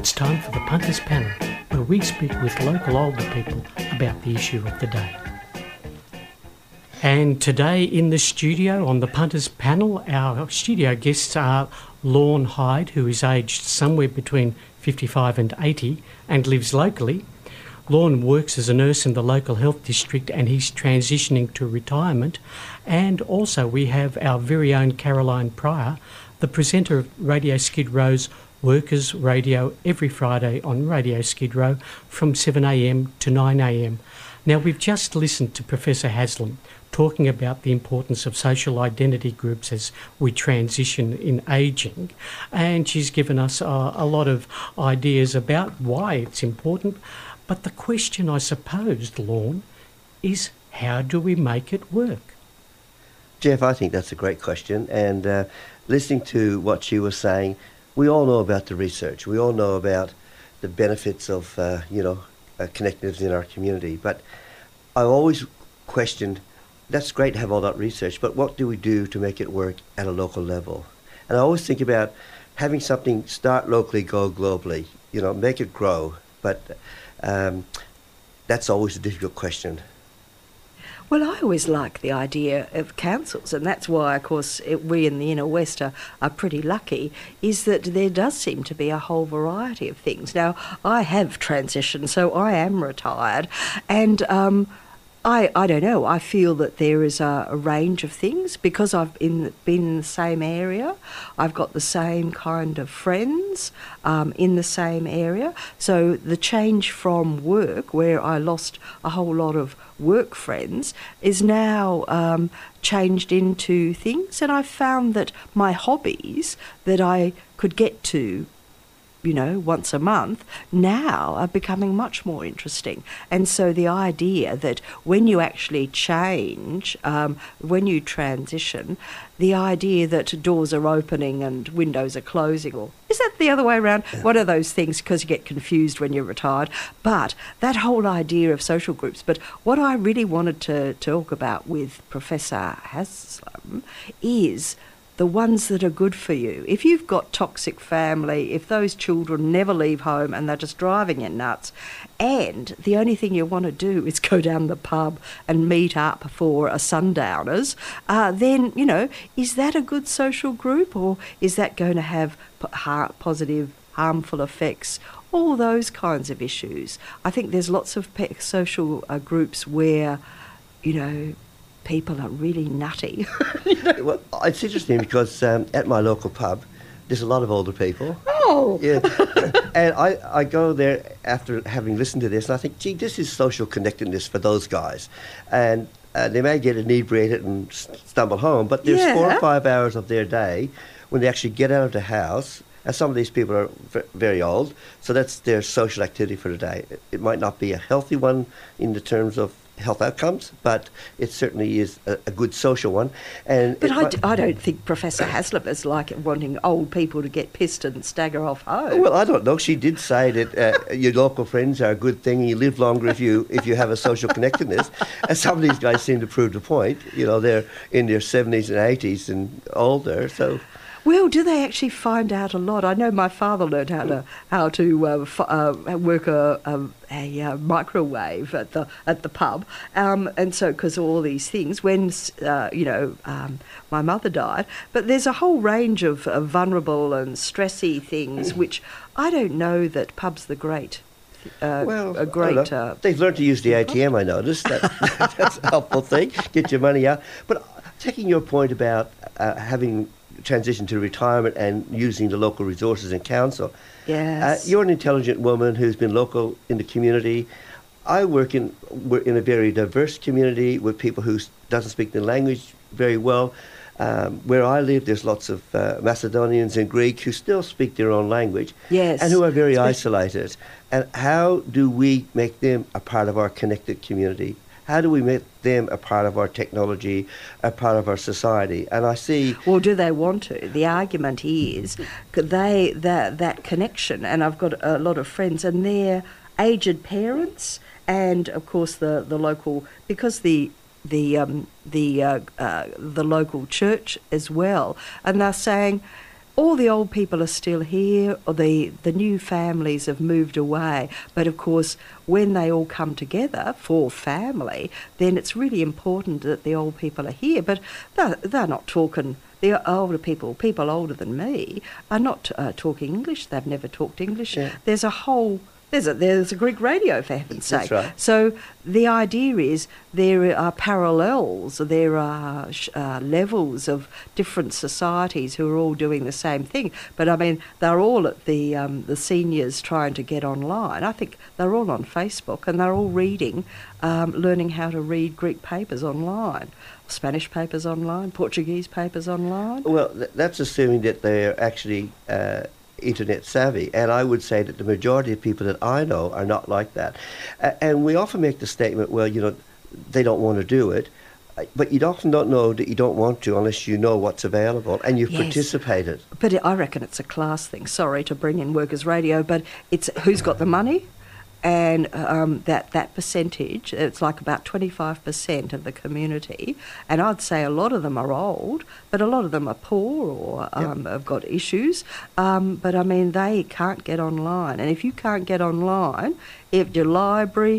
it's time for the Punters Panel, where we speak with local older people about the issue of the day. And today in the studio on the Punters Panel, our studio guests are Lorne Hyde, who is aged somewhere between 55 and 80 and lives locally. Lorne works as a nurse in the local health district and he's transitioning to retirement. And also we have our very own Caroline Pryor, the presenter of Radio Skid Row's Workers Radio every Friday on Radio Skid Row from 7am to 9am. Now, we've just listened to Professor Haslam talking about the importance of social identity groups as we transition in ageing, and she's given us a lot of ideas about why it's important. But the question, I suppose, Lorne, is how do we make it work? Jeff, I think that's a great question, and listening to what she was saying, we all know about the research. We all know about the benefits of, connectiveness in our community. But I always questioned, that's great to have all that research, but what do we do to make it work at a local level? And I always think about having something start locally, go globally, make it grow. But that's always a difficult question. Well, I always like the idea of councils, and that's why, of course, we in the Inner West are pretty lucky, is that there does seem to be a whole variety of things. Now, I have transitioned, so I am retired, and I don't know, I feel that there is a range of things because I've been in the same area. I've got the same kind of friends in the same area. So the change from work, where I lost a whole lot of work friends, is now changed into things. And I've found that my hobbies that I could get to once a month, now are becoming much more interesting. And so the idea that when you actually change, when you transition, the idea that doors are opening and windows are closing, or is that the other way around? Yeah. One of those things, because you get confused when you're retired. But that whole idea of social groups. But what I really wanted to talk about with Professor Haslam is the ones that are good for you. If you've got toxic family, if those children never leave home and they're just driving you nuts, and the only thing you want to do is go down the pub and meet up for a sundowners, then, is that a good social group, or is that going to have positive, harmful effects? All those kinds of issues. I think there's lots of social groups where, people are really nutty. Well, it's interesting because at my local pub, there's a lot of older people. Oh! Yeah. And I go there after having listened to this, and I think, gee, this is social connectedness for those guys. And they may get inebriated and stumble home, but there's 4 or 5 hours of their day when they actually get out of the house. And some of these people are very old, so that's their social activity for the day. It might not be a healthy one in the terms of health outcomes, but it certainly is a good social one. But I don't think Professor Haslam is like wanting old people to get pissed and stagger off home. Well, I don't know. She did say that your local friends are a good thing, and you live longer if you have a social connectedness. And some of these guys seem to prove the point. They're in their 70s and 80s and older, so... Well, do they actually find out a lot? I know my father learned how to work a microwave at the pub, and so because all these things when my mother died. But there's a whole range of vulnerable and stressy things which I don't know that pubs are great. They've learned to use the ATM. I noticed that's a helpful thing. Get your money out. But taking your point about having transition to retirement and using the local resources in council. Yes. You're an intelligent woman who's been local in the community. We're in a very diverse community with people who doesn't speak the language very well. Where I live, there's lots of Macedonians and Greek who still speak their own language. Yes. And who are very isolated. And how do we make them a part of our connected community? How do we make them a part of our technology, a part of our society? And I see... Well, do they want to? The argument is that connection, and I've got a lot of friends, and they're aged parents, and of course the local, because the local church as well, and they're saying, all the old people are still here, or the new families have moved away. But of course, when they all come together for family, then it's really important that the old people are here. But they're not talking. The older people older than me, are not talking English. They've never talked English. Yeah. There's a Greek radio, for heaven's sake. That's right. So the idea is there are parallels, there are levels of different societies who are all doing the same thing. But I mean, they're all at the seniors trying to get online. I think they're all on Facebook and they're all reading, learning how to read Greek papers online, Spanish papers online, Portuguese papers online. Well, that's assuming that they're actually internet savvy, and I would say that the majority of people that I know are not like that. And we often make the statement, well, they don't want to do it, but you often don't know that you don't want to unless you know what's available and you've participated. But I reckon it's a class thing. Sorry to bring in Workers Radio, but it's who's got the money. And that percentage, it's like about 25% of the community. And I'd say a lot of them are old, but a lot of them are poor or have got issues. But I mean, they can't get online. And if you can't get online, if your library,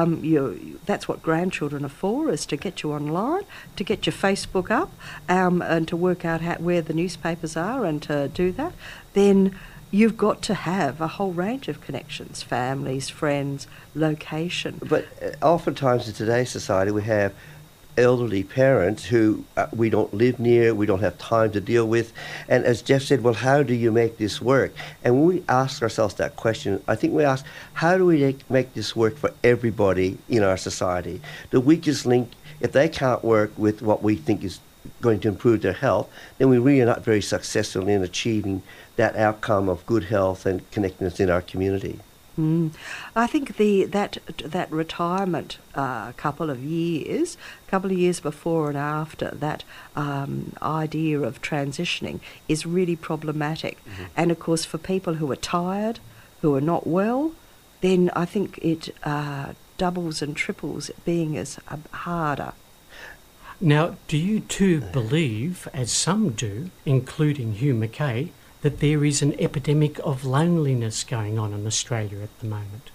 that's what grandchildren are for, is to get you online, to get your Facebook up, and to work out where the newspapers are and to do that, then you've got to have a whole range of connections, families, friends, location. But oftentimes in today's society we have elderly parents who we don't live near, we don't have time to deal with. And as Jeff said, well, how do you make this work? And when we ask ourselves that question, I think we ask, how do we make this work for everybody in our society? The weakest link, if they can't work with what we think is going to improve their health, then we really are not very successful in achieving that outcome of good health and connectedness in our community. I think that retirement couple of years before and after that idea of transitioning is really problematic. Mm-hmm. And of course, for people who are tired, who are not well, then I think it doubles and triples being as harder. Now, do you too believe, as some do, including Hugh Mackay, that there is an epidemic of loneliness going on in Australia at the moment?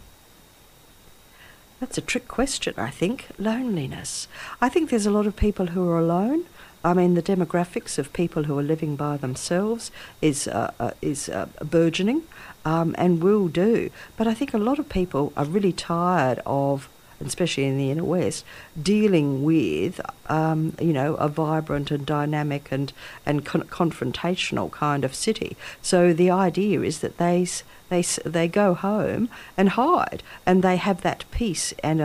That's a trick question, I think. Loneliness. I think there's a lot of people who are alone. I mean, the demographics of people who are living by themselves is burgeoning, and will do. But I think a lot of people are really tired of, especially in the inner west, dealing with a vibrant and dynamic and confrontational kind of city. So the idea is that they go home and hide, and they have that peace and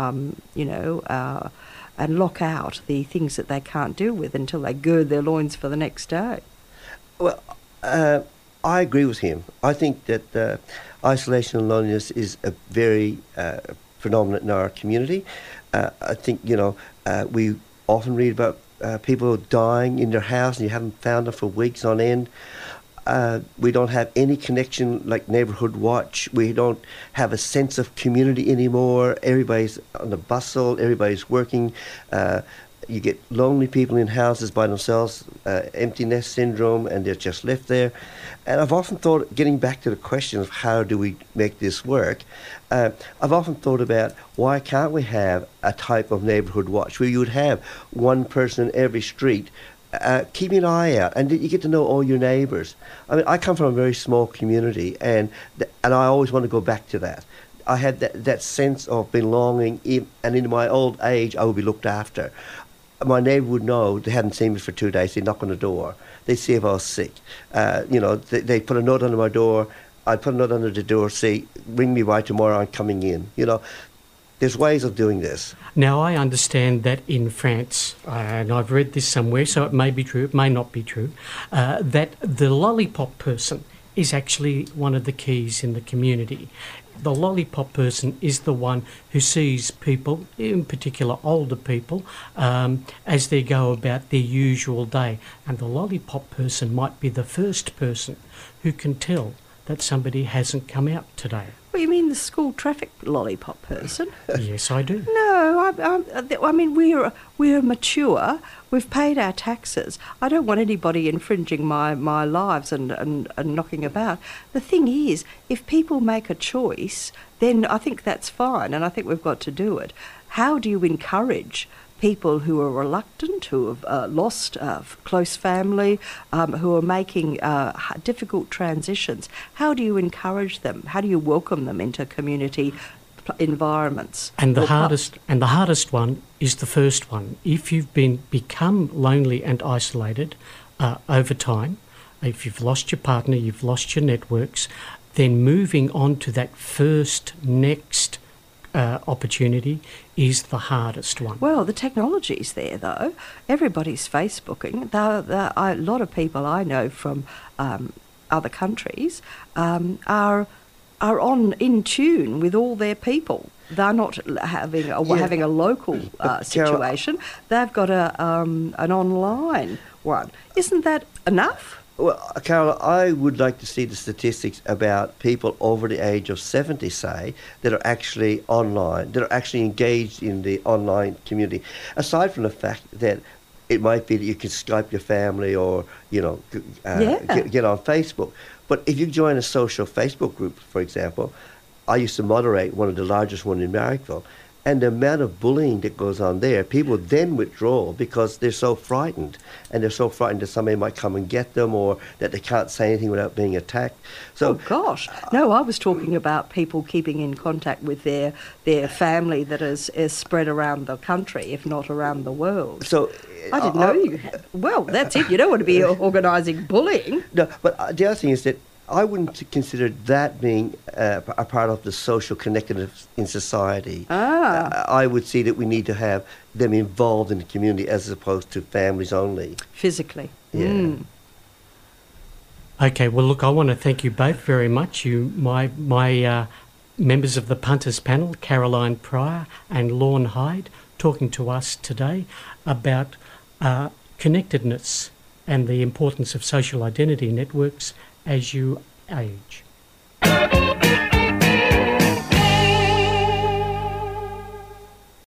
and lock out the things that they can't deal with until they gird their loins for the next day. Well, I agree with him. I think that isolation and loneliness is a very phenomenon in our community. I think, we often read about people dying in their house and you haven't found them for weeks on end. We don't have any connection like Neighbourhood Watch. We don't have a sense of community anymore. Everybody's on the bustle, everybody's working. You get lonely people in houses by themselves, empty nest syndrome, and they're just left there. And I've often thought, getting back to the question of how do we make this work, I've often thought about why can't we have a type of neighbourhood watch where you would have one person in every street keeping an eye out, and you get to know all your neighbours. I mean, I come from a very small community, and I always want to go back to that. I had that sense of belonging, and in my old age, I would be looked after. My neighbour would know they hadn't seen me for 2 days. They'd knock on the door. They'd see if I was sick. They'd put a note under my door. I'd put a note under the door, say, ring me by tomorrow, I'm coming in. There's ways of doing this. Now, I understand that in France, and I've read this somewhere, so it may be true, it may not be true, that the lollipop person is actually one of the keys in the community. The lollipop person is the one who sees people, in particular older people, as they go about their usual day. And the lollipop person might be the first person who can tell that somebody hasn't come out today. Well, you mean the school traffic lollipop person? Yes, I do. No, I mean we're mature. We've paid our taxes. I don't want anybody infringing my lives and knocking about. The thing is, if people make a choice, then I think that's fine, and I think we've got to do it. How do you encourage people who are reluctant, who have lost close family, who are making difficult transitions? How do you encourage them? How do you welcome them into community environments? And the hardest one is the first one. If you've become lonely and isolated over time, if you've lost your partner, you've lost your networks, then moving on to that next opportunity is the hardest one. Well, the technology's there, though. Everybody's Facebooking. A lot of people I know from other countries are in tune with all their people. They're not having a local situation. They've got an online one. Isn't that enough? Well, Carol, I would like to see the statistics about people over the age of 70, say, that are actually online, that are actually engaged in the online community. Aside from the fact that it might be that you can Skype your family or, get on Facebook. But if you join a social Facebook group, for example, I used to moderate one of the largest one in Marrickville, and the amount of bullying that goes on there, people then withdraw because they're so frightened. And they're so frightened that somebody might come and get them or that they can't say anything without being attacked. So, oh, gosh. No, I was talking about people keeping in contact with their family that is spread around the country, if not around the world. So I didn't know you had. Well, that's it. You don't want to be organising bullying. No, but the other thing is that I wouldn't consider that being a part of the social connectedness in society. I would see that we need to have them involved in the community as opposed to families only. Physically. Yeah. Mm. Okay, well, look, I want to thank you both very much. My members of the Punters Panel, Caroline Pryor and Lorne Hyde, talking to us today about connectedness and the importance of social identity networks as you age.